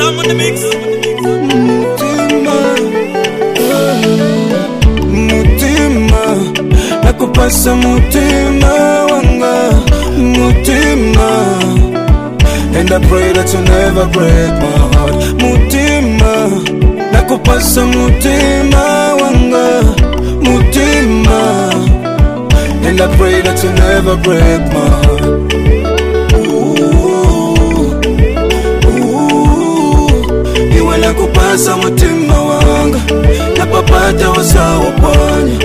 Sam on the mix. Mutima, nakupasa mutima wanga, mutima. And I pray that you never break my heart. Mutima, nakupasa mutima wanga, mutima. And I pray that you never break my heart. Iwe nakupasa mutima wanga, napapata wasawa pwanya.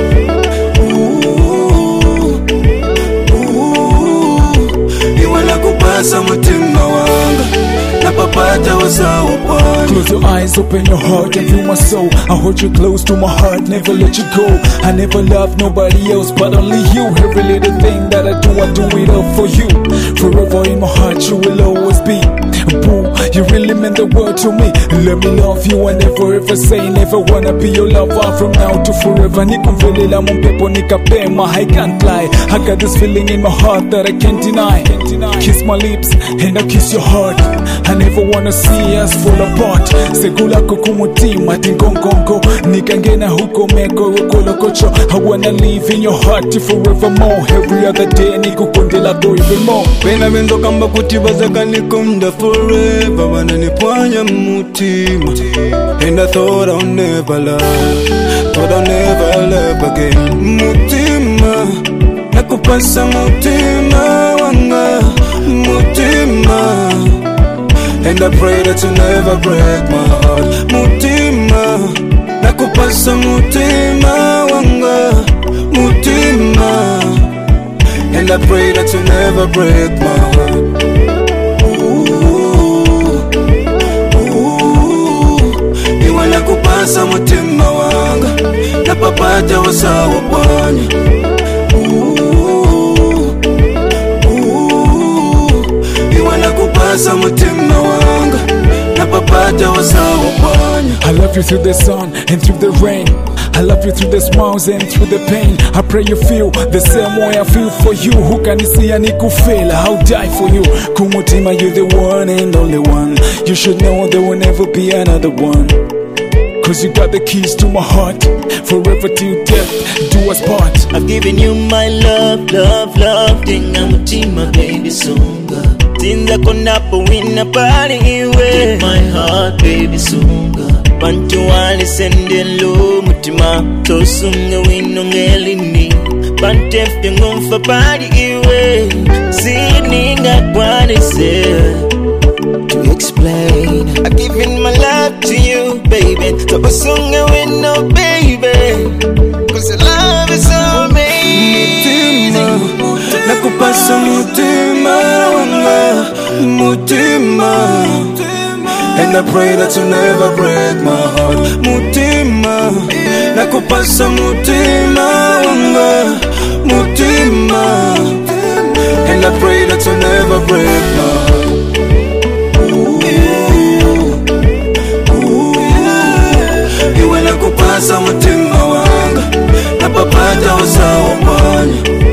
Iwe nakupasa mutima wanga, napapata wasawa pwanya. Close your eyes, open your heart and feel my soul. I hold you close to my heart, never let you go. I never loved nobody else but only you. Every little thing that I do it all for you. Forever in my heart you will always be. Boo, you really meant the world to me. Let me love you and never ever say never wanna be your lover from now to forever. Nikumvelela mumpepo nikapema, I can't lie. I got this feeling in my heart that I can't deny. Kiss my lips and I'll kiss your heart. I never wanna see us fall apart. Segula kukumutima tingongongo, nikangena huko meko ukolokocho. I wanna live in your heart forevermore. Every other day nikukondela go even more. Pena benzo kamba kutibazaka nikumda forever. Wananipwanya mutima. And I thought I'll never love, thought I'll never love again. Mutima, nakupasa mutima wanga, mutima. And I pray that you never break my heart. Mutima, nakupasa mutima wanga, mutima. And I pray that you never break my heart. Iwe nakupasa mutima wanga, napapata wasawa pwanya. Iwe nakupasa mutima wanga, napapata wasawa pwanya. I love you through the sun and through the rain. I love you through the smiles and through the pain. I pray you feel the same way I feel for you. Who can see and fail? I'll die for you. Kumutima, you're the one and only one. You should know there will never be another one. Cause you got the keys to my heart. Forever till death, do us part. I've given you my love, love, love. Tenga mutima baby sunga. Tinza konapo wina pali iwe. Take my heart baby sunga. Bantu wali sende lo mutima. Tosunga wino ngelini. Bantefte ngumfa pali iwe. Sininga kwanise. To explain, I've given my love to you, baby. Tosunga wino baby. Cause your love is so amazing. Mutima, nakupasa mutima wanga, mutima. And I pray that you never break my heart. Mutima, nakupasa mutima wanga, mutima. And I pray that you never break my heart. Iwe nakupasa mutima wanga, napapata wasawa pwanya.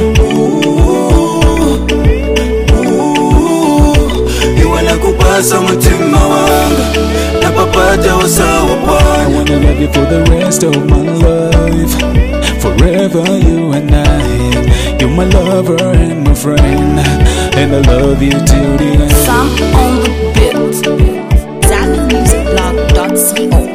Iwe nakupasa mutima wanga, napapata wasawa pwanya. I wanna love you for the rest of my life. Forever you and I. You're my lover and my friend. And I love you till the end. Sam on the beat. ZambianMusicBlog.co